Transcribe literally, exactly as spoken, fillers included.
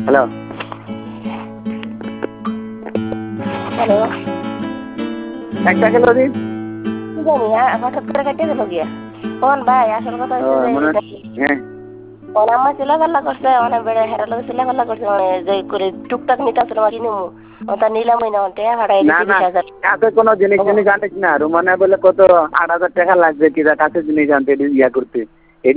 hello hello একটা গেল দিন কি জানি হঠাৎ করে কেটে গেল গিয়া কোন ভাই আসল কথা হচ্ছে যে হ্যাঁ আমার চিলাগাল্লা করছে অনেক বেড়ে হেরালো চিলাগাল্লা করছে মানে যে করে টুকটাক নিতে আসলে কিনে ওটা নিলামই না টেয়া ভাড়াই না দিতে না বিশ হাজার কাছে কোনো জিনিস জিনিস আনিস না রুমানে বলে কত আট হাজার টাকা লাগবে কিরা কাছে জিনিস আনতে ইয়া করতে